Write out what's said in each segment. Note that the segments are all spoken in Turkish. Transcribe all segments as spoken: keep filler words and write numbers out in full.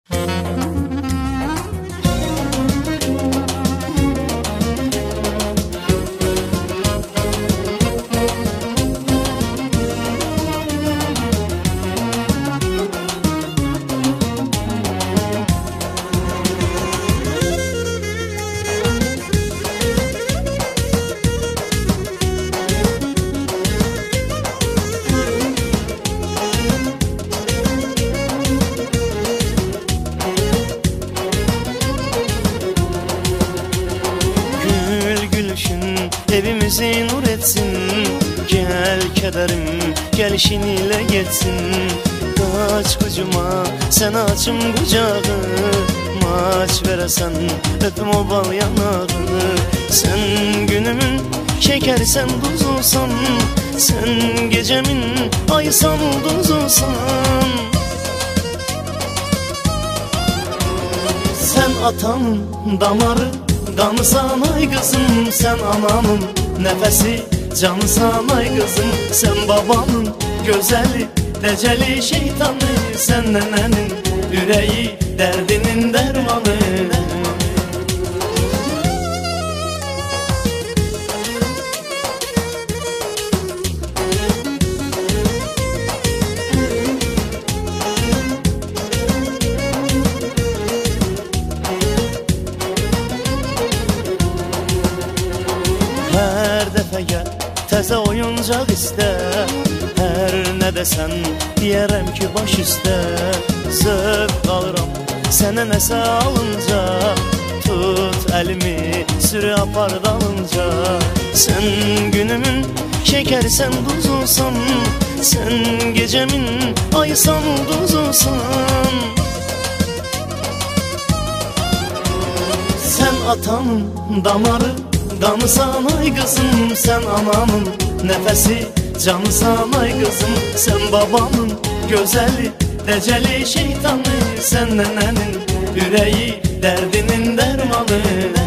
Evimizi nur etsin, gel kederim gelişiniyle geçsin. Kaç kucuma sen açım kucağı, maç veresen öpüm o bal yanağı. Sen günümün şekersen tuz olsan, sen gecemin aysan ulduz olsan. Sen atamın damarı, kanısan ay kızım, sen anamın nefesi, canısan ay kızım. Sen babamın gözeli, deceli şeytanı, sen nenenin yüreği, derdinin dermanı. Her dəfə gəl, təzə oyuncaq istə. Hər nə desən, deyərəm ki baş üstə. Zövq alıram sənə nəsə alınca, tut əlimi, sürü apar dalınca. Sən günümün şəkərsən, duz olsan, sən gecəmin aysan, ulduz olsan. Sən atamın damarı, kanısan ay kızım, sen anamın nefesi, canısan ay kızım. Sen babamın gözeli, deceli şeytanı, sen nenenin yüreği, derdinin dermanı.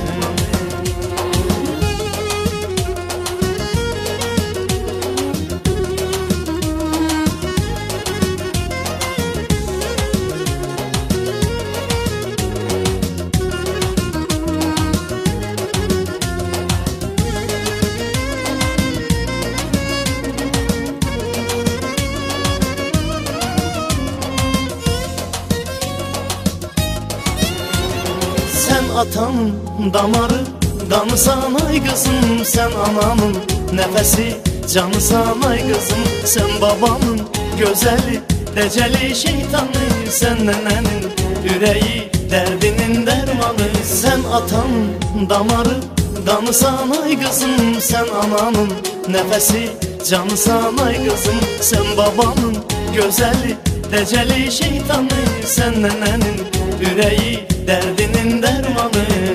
Sen atamın damarı, kanısan ay kızım, sen anamın nefesi, canısan ay kızım. Sen babamın gözeli, deceli şeytanı, sen nenenin yüreği, derdinin dermanı. Sen atamın damarı, kanısan ay kızım, sen anamın nefesi, canısan ay kızım. Sen babamın gözeli, deceli şeytanı, sen nenenin yüreği, derdinin dermanı.